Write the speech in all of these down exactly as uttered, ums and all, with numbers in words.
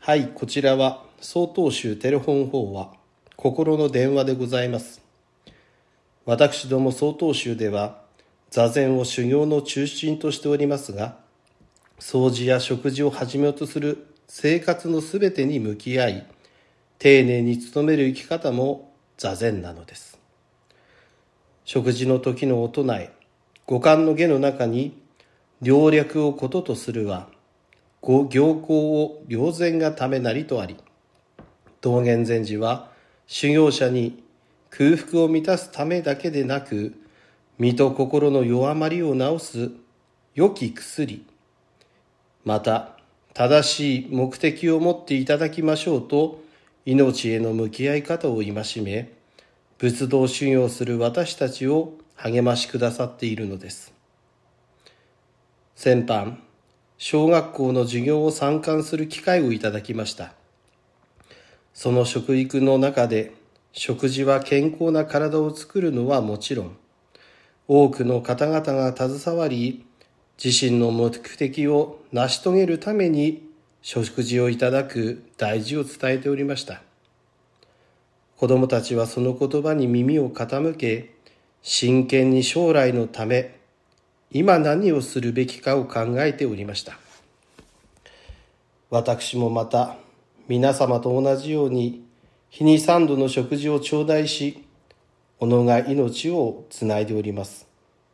はい、こちらは曹洞宗テレフォン法話心の電話でございます。私ども曹洞宗では座禅を修行の中心としておりますが、掃除や食事をはじめとする生活のすべてに向き合い、丁寧に努める生き方も座禅なのです。食事の時のお唱え、五感の下の中に良略をこととするは、行幸を良善がためなりとあり、道元禅師は修行者に空腹を満たすためだけでなく、身と心の弱まりを治す良き薬、また正しい目的を持っていただきましょうと、命への向き合い方を戒め、仏道修行する私たちを励ましくださっているのです。先般、小学校の授業を参観する機会をいただきました。その食育の中で、食事は健康な体を作るのはもちろん、多くの方々が携わり、自身の目的を成し遂げるために食事をいただく大事を伝えておりました。子どもたちはその言葉に耳を傾け、真剣に将来のため、今何をするべきかを考えておりました。私もまた皆様と同じように日に三度の食事を頂戴し、己が命をつないでおります。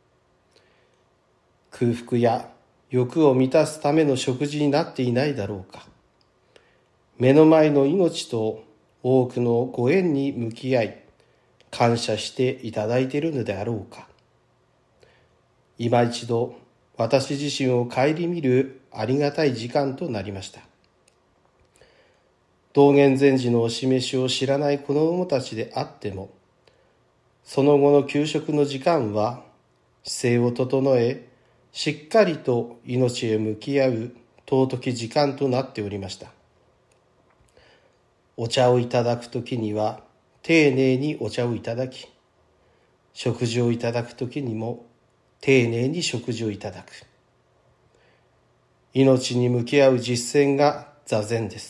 空腹や欲を満たすための食事になっていないだろうか。目の前の命と多くのご縁に向き合い、感謝していただいているのであろうか。今一度私自身を顧みるありがたい時間となりました。道元禅師のお示しを知らない子供たちであっても、その後の給食の時間は姿勢を整え、しっかりと命へ向き合う尊き時間となっておりました。お茶をいただくときには丁寧にお茶をいただき、食事をいただくときにも丁寧に食事をいただく。命に向き合う実践が座禅です。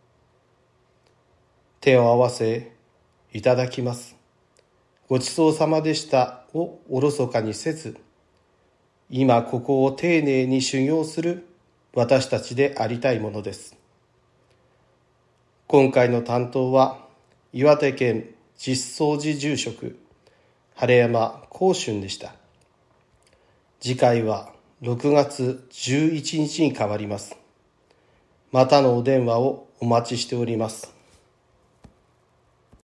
手を合わせ、いただきます。ごちそうさまでしたをおろそかにせず、今ここを丁寧に修行する私たちでありたいものです。今回の担当は岩手県実相寺住職晴山光春でした。次回はろくがつじゅういちにちに変わります。またのお電話をお待ちしております。